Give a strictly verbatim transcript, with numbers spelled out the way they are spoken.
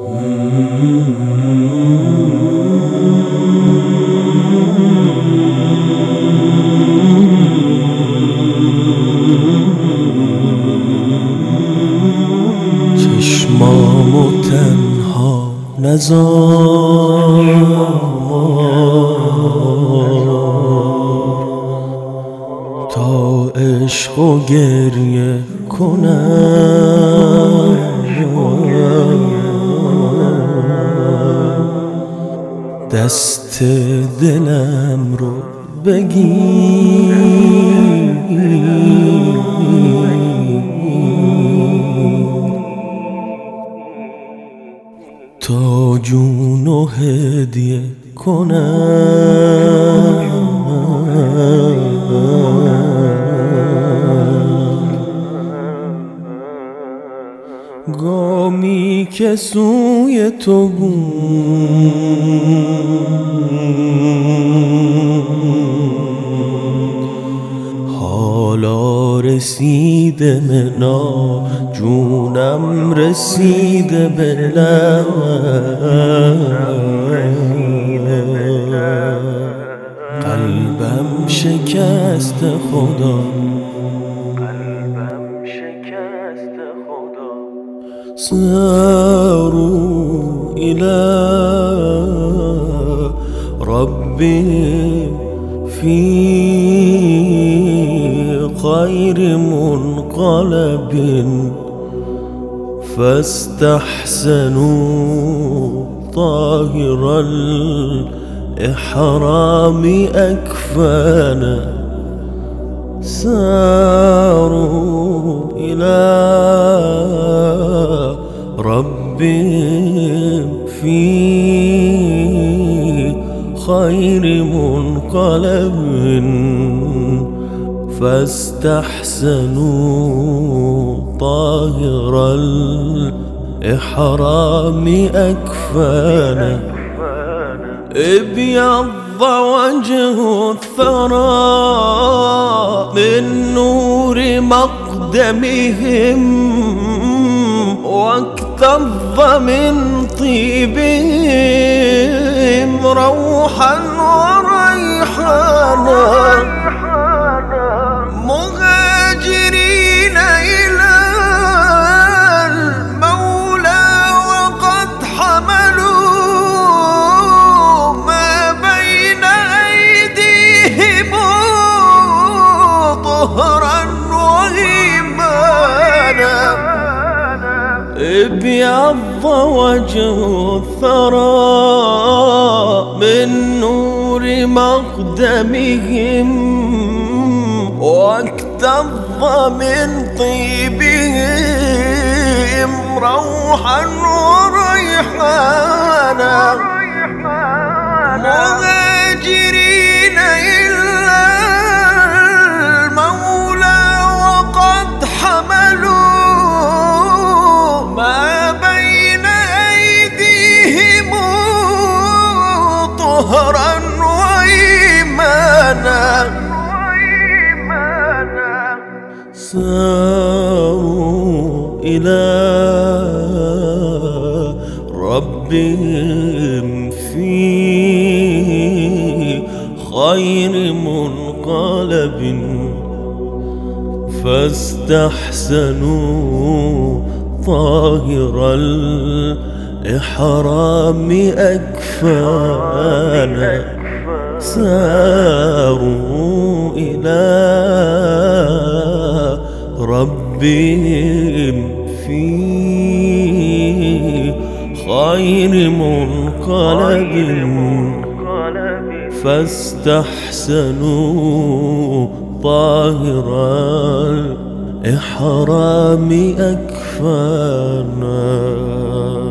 چشمامو تنها نذار، تا عشق و گریه کنم. دست دلم رو بگیر، تا جونو هدیه کنم. گامی که سوی تو بود، حالا رسیده منا، جونم رسیده به لب. قلبم شکست خدا، ساروا إلى ربي في خير منقلب، فاستحسنوا طاهر الإحرام أكفانا. ساروا إلى ربهم في خير منقلب، فاستحسنوا طاهر الإحرام أكفانا. ابيض وجه الثرى من نور مقدمهم، واكتظ من طيبهم روحا وريحانا. مهاجرين إلى المولى وقد حملوا ما بين أيديهم طهرا وإيمانا. ابيض وجه الثرى من نور مقدمهم، واكتظ من طيبهم روحا وريحانا. مهاجرين إلا المولى وقد حملوا ما بين أيديهم طهرا وإيمانا. ساروا إلى ربهم في خير منقلب، فاستحسنوا طاهر الإحرام أكفانا. ساروا إلى ربهم في خير منقلب، فاستحسنوا طاهر الإحرام أكفانا.